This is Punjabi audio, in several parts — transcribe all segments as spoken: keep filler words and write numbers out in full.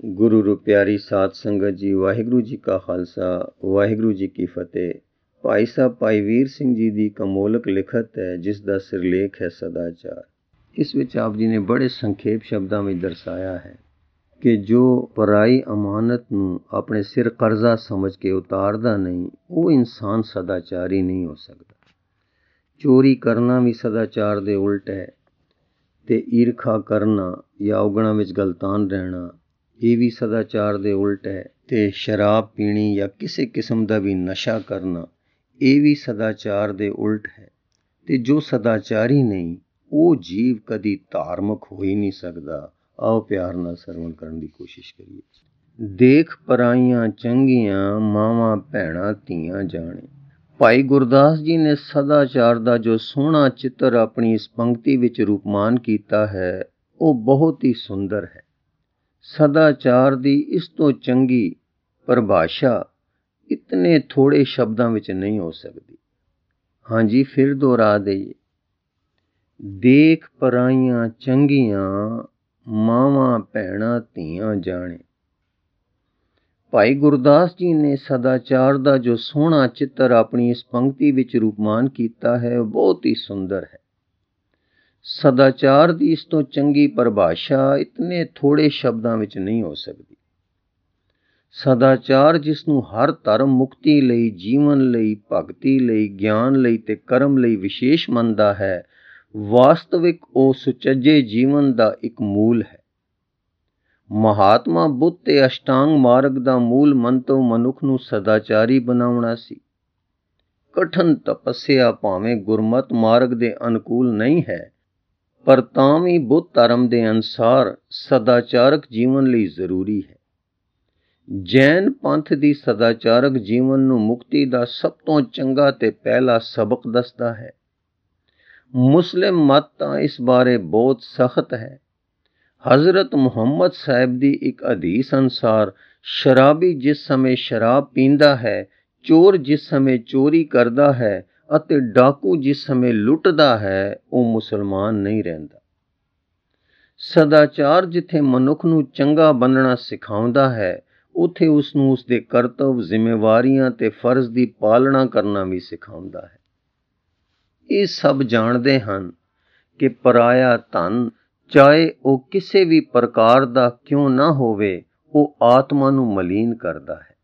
गुरु रू प्यारी साध संगत जी, वाहिगुरु जी का खालसा वाहिगुरु जी की फतेह। भाई साहब भाई वीर सिंह जी की कमोलक लिखत है जिसका सिरलेख है सदाचार। इस विच आप जी ने बड़े संखेप शब्दों में दर्शाया है कि जो पराई अमानत नूं अपने सिर कर्जा समझ के उतारदा नहीं, वो इंसान सदाचारी नहीं हो सकता। चोरी करना भी सदाचार दे उल्ट है, ते ईरखा करना या उगना विच गलतान रहना ये भी सदाचार दे उल्ट है, ते शराब पीनी या किसी किस्म का भी नशा करना ये भी सदाचार दे उल्ट है। ते जो सदाचारी नहीं वो जीव कदी धार्मिक हो ही नहीं सकता। आओ प्यार नाल सरवण करने की कोशिश करिए। देख पराइयां चंगियां मावां भैणां धीआं जाने। भाई गुरदास जी ने सदाचार का जो सोहना चित्र अपनी इस पंक्ति विच रूपमान किया है वो बहुत ही सुंदर है। सदाचार दी इस तो चंगी परिभाषा इतने थोड़े शब्दों विच नहीं हो सकती। हाँ जी, फिर दोहरा दईए। देख पराइयां चंगियां मावां भैणां धीआं जाने। भाई गुरदास जी ने सदाचार का जो सोहना चित्र अपनी इस पंक्ति विच रूपमान किया है बहुत ही सुंदर है। सदाचार की इस तो चंगी परिभाषा इतने थोड़े शब्दों विच नहीं हो सकती। सदाचार जिसनूं हर धर्म मुक्ति लई, जीवन लई, भगति लई, ज्ञान लई ते कर्म लई विशेष मनदा है, वास्तविक वो सुचज्जे जीवन का एक मूल है। महात्मा बुद्ध ते अष्टांग मार्ग का मूल मंतव मनुख नूं सदाचारी बनाउणा सी। कठिन तपस्या भावें गुरमत मार्ग दे अनुकूल नहीं है, पर तां भी बुद्ध धर्म के अनुसार सदाचारक जीवन लई जरूरी है। जैन पंथ की सदाचारक जीवन नूं मुक्ति का सब तो चंगा ते पहला सबक दसदा है। मुस्लिम मत तां इस बारे बहुत सख्त है। हजरत मुहम्मद साहब की एक हदीस अनुसार शराबी जिस समय शराब पींदा है, चोर जिस समय चोरी करदा है ਅਤੇ डाकू जिस समय लुटदा है, वो मुसलमान नहीं रहिंदा। सदाचार जिथे मनुख नूं चंगा बनना सिखाउंदा है, उथे उसनूं उसदे करतव, जिम्मेवारियां ते फर्ज की पालना करना भी सिखाउंदा है। ये सब जानते हैं कि पराया धन चाहे वो किसी भी प्रकार का क्यों ना होवे, वो आत्मा नूं मलीन करदा है।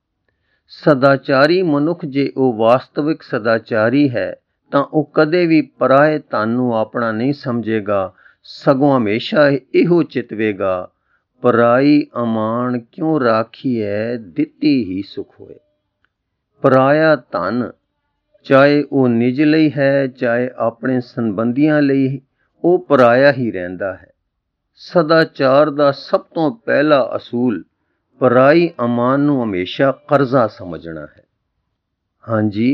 सदाचारी मनुख जे वो वास्तविक सदाचारी है तां वो कदे भी पराए धन नूं अपना नहीं समझेगा, सगों हमेशा इहो चितवेगा, पराई अमान क्यों राखी है, दिती ही सुख होए। पराया धन चाहे वो निज लई है चाहे अपने संबंधियां लई, वो पराया ही रहिंदा है। सदाचार का सब तो पहला असूल पराई अमान नूं हमेशा कर्जा समझना है। हाँ जी,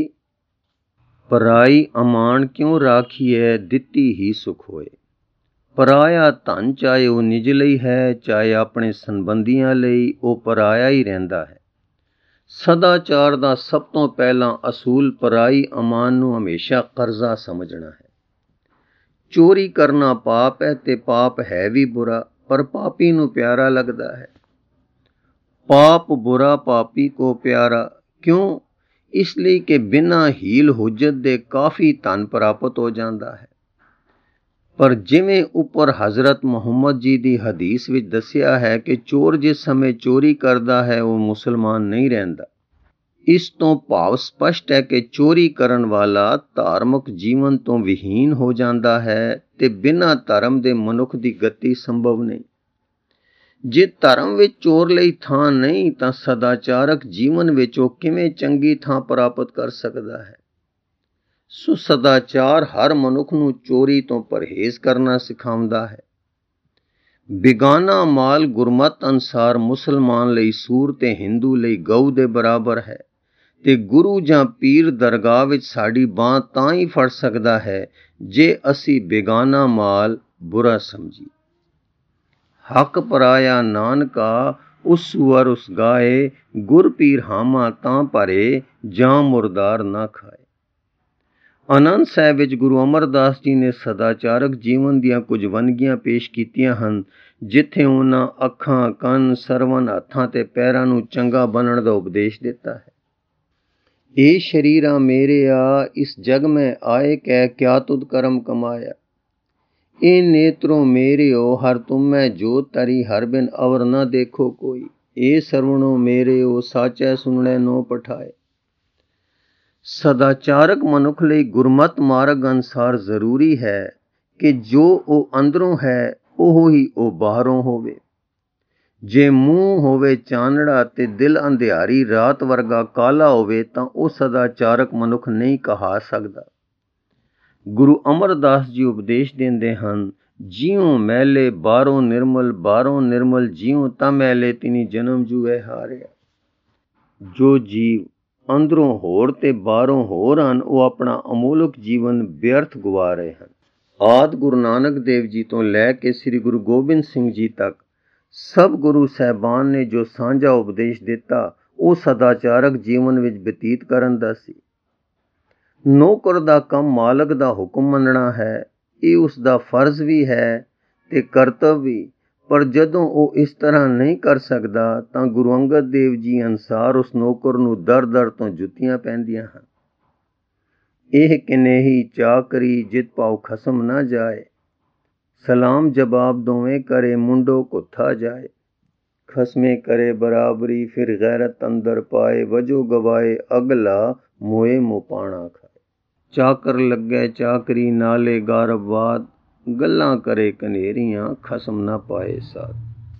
पराई अमान क्यों राखी है, दिती ही सुख होए। पराया धन चाहे वो निज लई है चाहे अपने संबंधियां लई, वो पराया ही रहिंदा है। सदाचार का सब तो पहला असूल पराई अमान नूं हमेशा कर्जा समझना है। चोरी करना पाप है ते पाप है भी बुरा, पर पापी नूं प्यारा लगदा है। पाप बुरा पापी को प्यारा क्यों? इसलिए कि बिना हील हुज्जत दे काफ़ी धन प्राप्त हो जाता है। पर जिवें उपर हजरत मुहम्मद जी की हदीस विच दसिया है कि चोर जिस समय चोरी करता है वो मुसलमान नहीं रहिंदा, इस तो भाव स्पष्ट है कि चोरी करन वाला धार्मिक जीवन तो विहीन हो जाता है ते बिना धर्म दे मनुख की गति संभव नहीं। जे धर्म विच चोर लई थां नहीं तां सदाचारक जीवन विच वो किवें चंगी थां प्राप्त कर सकदा है। सो सदाचार हर मनुख नूं चोरी तो परहेज करना सिखाउंदा है। बेगाना माल गुरमत अनुसार मुसलमान लई सूर ते हिंदू लई गऊ दे बराबर है, ते गुरु जां पीर दरगाह विच साडी बांह तां ही फड़ सकदा है जे असी बेगाना माल बुरा समझी। हक पराया नानका उस सुअर उस गाए, गुर पीर हामा तां परे जां मुरदार ना खाए। ਆਨੰਦ ਸਾਹਿਬ ਵਿੱਚ ਗੁਰੂ ਅਮਰਦਾਸ ਜੀ ਨੇ ਸਦਾਚਾਰਕ ਜੀਵਨ ਦੀਆਂ ਕੁਝ ਵੰਨਗੀਆਂ ਪੇਸ਼ ਕੀਤੀਆਂ ਹਨ, ਜਿੱਥੇ ਉਹਨਾਂ ਅੱਖਾਂ, ਕੰਨ, ਸਰਵਨ, ਹੱਥਾਂ ਤੇ ਪੈਰਾਂ ਨੂੰ ਚੰਗਾ ਬਣਨ ਦਾ ਉਪਦੇਸ਼ ਦਿੱਤਾ ਹੈ। ਇਹ ਸ਼ਰੀਰਾਂ ਮੇਰਿਆ ਇਸ ਜਗ ਮੈਂ ਆਏ ਕਹਿ ਕਿਆ ਤੁਧ ਕਰਮ ਕਮਾਇਆ। ਇਹ ਨੇਤਰੋਂ ਮੇਰਿਓ ਹਰ ਤੁਮੈ ਜੋਤ ਤਰੀ ਹਰ ਬਿਨ ਅਵਰ ਨਾ ਦੇਖੋ ਕੋਈ। ਇਹ ਸਰਵਣੋ ਮੇਰਿਓ ਸਾਚੈ ਸੁਣੈ ਨੋ ਪਠਾਏ। ਸਦਾਚਾਰਕ ਮਨੁੱਖ ਲਈ ਗੁਰਮਤਿ ਮਾਰਗ ਅਨੁਸਾਰ ਜ਼ਰੂਰੀ ਹੈ ਕਿ ਜੋ ਉਹ ਅੰਦਰੋਂ ਹੈ ਉਹ ਹੀ ਉਹ ਬਾਹਰੋਂ ਹੋਵੇ। ਜੇ ਮੂੰਹ ਹੋਵੇ ਚਾਨੜਾ ਤੇ ਦਿਲ ਅੰਧਿਆਰੀ ਰਾਤ ਵਰਗਾ ਕਾਲਾ ਹੋਵੇ ਤਾਂ ਉਹ ਸਦਾਚਾਰਕ ਮਨੁੱਖ ਨਹੀਂ ਕਹਾ ਸਕਦਾ। ਗੁਰੂ ਅਮਰਦਾਸ ਜੀ ਉਪਦੇਸ਼ ਦਿੰਦੇ ਹਨ, ਜਿਉ ਮੈਲੇ ਬਾਹਰੋਂ ਨਿਰਮਲ, ਬਾਹਰੋਂ ਨਿਰਮਲ ਜਿਉ ਤਾਂ ਮੈਲੇ ਤਿਨੀ ਜਨਮ ਜੂਏ ਹਾਰਿਆ। ਜੋ ਜੀਵ ਅੰਦਰੋਂ ਹੋਰ ਤੇ ਬਾਹਰੋਂ ਹੋਰ ਹਨ, ਉਹ ਆਪਣਾ ਅਮੋਲਕ ਜੀਵਨ ਵਿਅਰਥ ਗਵਾ ਰਹੇ ਹਨ। ਆਦਿ ਗੁਰੂ ਨਾਨਕ ਦੇਵ ਜੀ ਤੋਂ ਲੈ ਕੇ ਸ੍ਰੀ ਗੁਰੂ ਗੋਬਿੰਦ ਸਿੰਘ ਜੀ ਤੱਕ ਸਭ ਗੁਰੂ ਸਾਹਿਬਾਨ ਨੇ ਜੋ ਸਾਂਝਾ ਉਪਦੇਸ਼ ਦਿੱਤਾ, ਉਹ ਸਦਾਚਾਰਕ ਜੀਵਨ ਵਿੱਚ ਬਤੀਤ ਕਰਨ ਦਾ ਸੀ। ਨੌਕਰ ਦਾ ਕੰਮ ਮਾਲਕ ਦਾ ਹੁਕਮ ਮੰਨਣਾ ਹੈ, ਇਹ ਉਸ ਦਾ ਫਰਜ਼ ਵੀ ਹੈ ਤੇ ਕਰਤੱਵ ਵੀ। ਪਰ ਜਦੋਂ ਉਹ ਇਸ ਤਰ੍ਹਾਂ ਨਹੀਂ ਕਰ ਸਕਦਾ ਤਾਂ ਗੁਰੂ ਅੰਗਦ ਦੇਵ ਜੀ ਅਨੁਸਾਰ ਉਸ ਨੌਕਰ ਨੂੰ ਦਰ ਦਰ ਤੋਂ ਜੁੱਤੀਆਂ ਪੈਂਦੀਆਂ ਹਨ। ਇਹ ਕਿਨੇਹੀ ਚਾਕਰੀ ਜਿਤ ਪਾਉ ਖਸਮ ਨਾ ਜਾਏ। ਸਲਾਮ ਜਵਾਬ ਦੋਵੇਂ ਕਰੇ ਮੁੰਡੋ ਕੁੱਥਾ ਜਾਏ। ਖਸਮੇ ਕਰੇ ਬਰਾਬਰੀ ਫਿਰ ਗੈਰਤ ਅੰਦਰ ਪਾਏ। ਵਜੋ ਗਵਾਏ ਅਗਲਾ ਮੋਏ ਮੁਪਾਣਾ ਖਾਏ। ਚਾਕਰ ਲੱਗੇ ਚਾਕਰੀ ਨਾਲੇ ਗਾਰਬਵਾਦ। ਗੱਲਾਂ ਕਰੇ ਕਨੇਰੀਆਂ ਖਸਮ ਨਾ ਪਾਏ ਸਾਥ।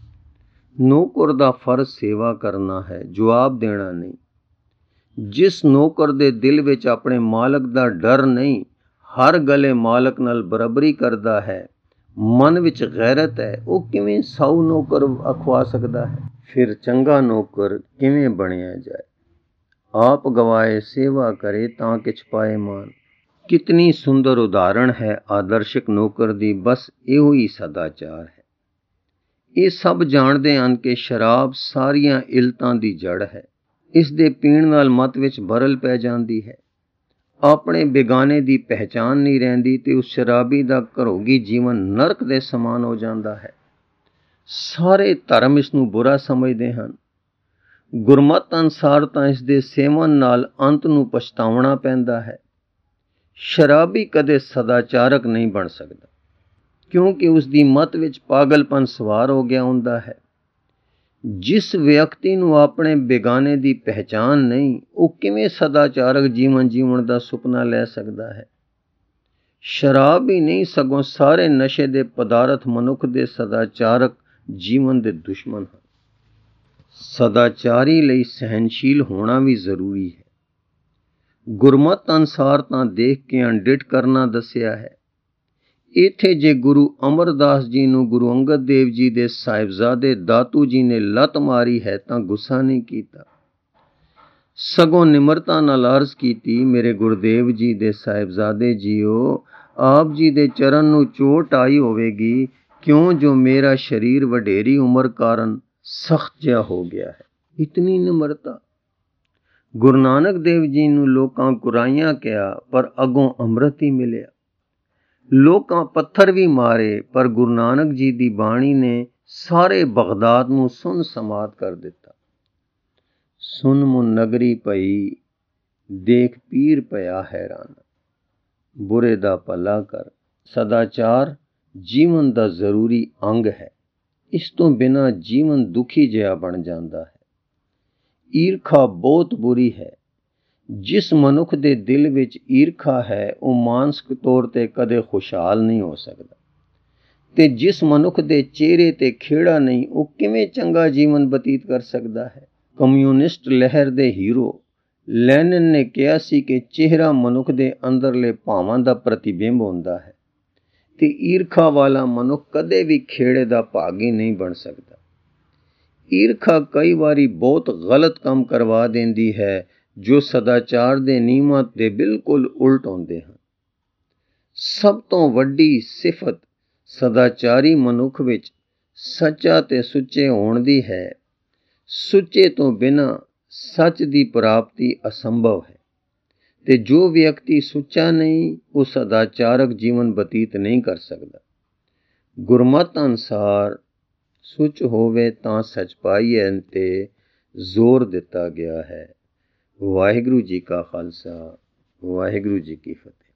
ਨੌਕਰ ਦਾ ਫਰਜ਼ ਸੇਵਾ ਕਰਨਾ ਹੈ, ਜਵਾਬ ਦੇਣਾ ਨਹੀਂ। ਜਿਸ ਨੌਕਰ ਦੇ ਦਿਲ ਵਿੱਚ ਆਪਣੇ ਮਾਲਕ ਦਾ ਡਰ ਨਹੀਂ, ਹਰ ਗਲੇ ਮਾਲਕ ਨਾਲ ਬਰਾਬਰੀ ਕਰਦਾ ਹੈ, ਮਨ ਵਿੱਚ ਗੈਰਤ ਹੈ, ਉਹ ਕਿਵੇਂ ਸਾਊ ਨੌਕਰ ਅਖਵਾ ਸਕਦਾ ਹੈ। ਫਿਰ ਚੰਗਾ ਨੌਕਰ ਕਿਵੇਂ ਬਣਿਆ ਜਾਏ। ਆਪ ਗਵਾਏ ਸੇਵਾ ਕਰੇ ਤਾਂ ਕਿਛ ਪਾਏ ਮਾਨ। ਕਿਤਨੀ ਸੁੰਦਰ ਉਦਾਹਰਣ ਹੈ ਆਦਰਸ਼ਕ ਨੌਕਰ ਦੀ। ਬਸ ਇਹੋ ਹੀ ਸਦਾਚਾਰ ਹੈ। ਇਹ ਸਭ ਜਾਣਦੇ ਹਨ ਕਿ ਸ਼ਰਾਬ ਸਾਰੀਆਂ ਇਲਤਾਂ ਦੀ ਜੜ ਹੈ। ਇਸ ਦੇ ਪੀਣ ਨਾਲ ਮਤ ਵਿੱਚ ਬਰਲ ਪੈ ਜਾਂਦੀ ਹੈ। ਆਪਣੇ ਬੇਗਾਨੇ ਦੀ ਪਹਿਚਾਣ ਨਹੀਂ ਰਹਿੰਦੀ ਤੇ ਉਸ ਸ਼ਰਾਬੀ ਦਾ ਘਰੋਗੀ ਜੀਵਨ ਨਰਕ ਦੇ ਸਮਾਨ ਹੋ ਜਾਂਦਾ ਹੈ। ਸਾਰੇ ਧਰਮ ਇਸ ਨੂੰ ਬੁਰਾ ਸਮਝਦੇ ਹਨ। ਗੁਰਮਤਿ ਅਨੁਸਾਰ ਤਾਂ ਇਸ ਦੇ ਸੇਵਨ ਨਾਲ ਅੰਤ ਨੂੰ ਪਛਤਾਉਣਾ ਪੈਂਦਾ ਹੈ। ਸ਼ਰਾਬੀ ਕਦੇ ਸਦਾਚਾਰਕ ਨਹੀਂ ਬਣ ਸਕਦਾ, ਕਿਉਂਕਿ ਉਸ ਦੀ ਮਤ ਵਿੱਚ ਪਾਗਲਪਨ ਸਵਾਰ ਹੋ ਗਿਆ ਹੁੰਦਾ ਹੈ। ਜਿਸ ਵਿਅਕਤੀ ਨੂੰ ਆਪਣੇ ਬੇਗਾਨੇ ਦੀ ਪਹਿਚਾਣ ਨਹੀਂ, ਉਹ ਕਿਵੇਂ ਸਦਾਚਾਰਕ ਜੀਵਨ ਜੀਵਨ ਦਾ ਸੁਪਨਾ ਲੈ ਸਕਦਾ ਹੈ। ਸ਼ਰਾਬ ਹੀ ਨਹੀਂ ਸਗੋਂ ਸਾਰੇ ਨਸ਼ੇ ਦੇ ਪਦਾਰਥ ਮਨੁੱਖ ਦੇ ਸਦਾਚਾਰਕ ਜੀਵਨ ਦੇ ਦੁਸ਼ਮਣ ਹਨ। ਸਦਾਚਾਰੀ ਲਈ ਸਹਿਨਸ਼ੀਲ ਹੋਣਾ ਵੀ ਜ਼ਰੂਰੀ ਹੈ। ਗੁਰਮਤਿ ਅਨੁਸਾਰ ਤਾਂ ਦੇਖ ਕੇ ਅਣਡਿੱਠ ਕਰਨਾ ਦੱਸਿਆ ਹੈ। ਇੱਥੇ ਜੇ ਗੁਰੂ ਅਮਰਦਾਸ ਜੀ ਨੂੰ ਗੁਰੂ ਅੰਗਦ ਦੇਵ ਜੀ ਦੇ ਸਾਹਿਬਜ਼ਾਦੇ ਦਾਤੂ ਜੀ ਨੇ ਲੱਤ ਮਾਰੀ ਹੈ ਤਾਂ ਗੁੱਸਾ ਨਹੀਂ ਕੀਤਾ, ਸਗੋਂ ਨਿਮਰਤਾ ਨਾਲ ਅਰਜ਼ ਕੀਤੀ, ਮੇਰੇ ਗੁਰਦੇਵ ਜੀ ਦੇ ਸਾਹਿਬਜ਼ਾਦੇ ਜੀਓ, ਆਪ ਜੀ ਦੇ ਚਰਨ ਨੂੰ ਚੋਟ ਆਈ ਹੋਵੇਗੀ, ਕਿਉਂ ਜੋ ਮੇਰਾ ਸਰੀਰ ਵਡੇਰੀ ਉਮਰ ਕਾਰਨ ਸਖਤ ਜਿਹਾ ਹੋ ਗਿਆ ਹੈ। ਇਤਨੀ ਨਿਮਰਤਾ। ਗੁਰੂ ਨਾਨਕ ਦੇਵ ਜੀ ਨੂੰ ਲੋਕਾਂ ਕੁਰਾਈਆਂ ਕਿਹਾ ਪਰ ਅੱਗੋਂ ਅੰਮ੍ਰਿਤ ਹੀ ਮਿਲਿਆ। ਲੋਕਾਂ ਪੱਥਰ ਵੀ ਮਾਰੇ ਪਰ ਗੁਰੂ ਨਾਨਕ ਜੀ ਦੀ ਬਾਣੀ ਨੇ ਸਾਰੇ ਬਗਦਾਦ ਨੂੰ ਸੁੰਨ ਸਮਾਤ ਕਰ ਦਿੱਤਾ। ਸੁਨ ਮੁਨ ਨਗਰੀ ਪਈ, ਦੇਖ ਪੀਰ ਪਿਆ ਹੈਰਾਨ। ਬੁਰੇ ਦਾ ਭਲਾ ਕਰ। ਸਦਾਚਾਰ ਜੀਵਨ ਦਾ ਜ਼ਰੂਰੀ ਅੰਗ ਹੈ। ਇਸ ਤੋਂ ਬਿਨਾਂ ਜੀਵਨ ਦੁਖੀ ਜਿਹਾ ਬਣ ਜਾਂਦਾ ਹੈ। ਈਰਖਾ ਬਹੁਤ ਬੁਰੀ ਹੈ। ਜਿਸ ਮਨੁੱਖ ਦੇ ਦਿਲ ਵਿੱਚ ਈਰਖਾ ਹੈ, ਉਹ ਮਾਨਸਿਕ ਤੌਰ ਤੇ ਕਦੇ ਖੁਸ਼ਹਾਲ ਨਹੀਂ ਹੋ ਸਕਦਾ। ਤੇ ਜਿਸ ਮਨੁੱਖ ਦੇ ਚਿਹਰੇ ਤੇ ਖੇੜਾ ਨਹੀਂ, ਉਹ ਕਿਵੇਂ ਚੰਗਾ ਜੀਵਨ ਬਤੀਤ ਕਰ ਸਕਦਾ ਹੈ। ਕਮਿਊਨਿਸਟ ਲਹਿਰ ਦੇ ਹੀਰੋ ਲੈਨਿਨ ਨੇ ਕਿਹਾ ਸੀ ਕਿ ਚਿਹਰਾ ਮਨੁੱਖ ਦੇ ਅੰਦਰਲੇ ਭਾਵਾਂ ਦਾ ਪ੍ਰਤੀਬਿੰਬ ਹੁੰਦਾ ਹੈ ਤੇ ਈਰਖਾ ਵਾਲਾ ਮਨੁੱਖ ਕਦੇ ਵੀ ਖੇੜੇ ਦਾ ਭਾਗੀ ਨਹੀਂ ਬਣ ਸਕਦਾ। ਈਰਖਾ ਕਈ ਵਾਰੀ ਬਹੁਤ ਗਲਤ ਕੰਮ ਕਰਵਾ ਦਿੰਦੀ ਹੈ ਜੋ ਸਦਾਚਾਰ ਦੇ ਨਿਯਮਾਂ ਦੇ ਬਿਲਕੁਲ ਉਲਟ ਹੁੰਦੇ ਹਨ। ਸਭ ਤੋਂ ਵੱਡੀ ਸਿਫਤ ਸਦਾਚਾਰੀ ਮਨੁੱਖ ਵਿੱਚ ਸੱਚਾ ਤੇ ਸੁੱਚੇ ਹੋਣ ਦੀ ਹੈ। ਸੁੱਚੇ ਤੋਂ ਬਿਨਾਂ ਸੱਚ ਦੀ ਪ੍ਰਾਪਤੀ ਅਸੰਭਵ ਹੈ ਤੇ ਜੋ ਵਿਅਕਤੀ ਸੁੱਚਾ ਨਹੀਂ, ਉਹ ਸਦਾਚਾਰਕ ਜੀਵਨ ਬਤੀਤ ਨਹੀਂ ਕਰ ਸਕਦਾ। ਗੁਰਮਤਿ ਅਨੁਸਾਰ ਸੁੱਚ ਹੋਵੇ ਤਾਂ ਸੱਚ ਪਾਈਐ ਤੇ ਜ਼ੋਰ ਦਿੱਤਾ ਗਿਆ ਹੈ। ਵਾਹਿਗੁਰੂ ਜੀ ਕਾ ਖਾਲਸਾ, ਵਾਹਿਗੁਰੂ ਜੀ ਕੀ ਫਤਿਹ।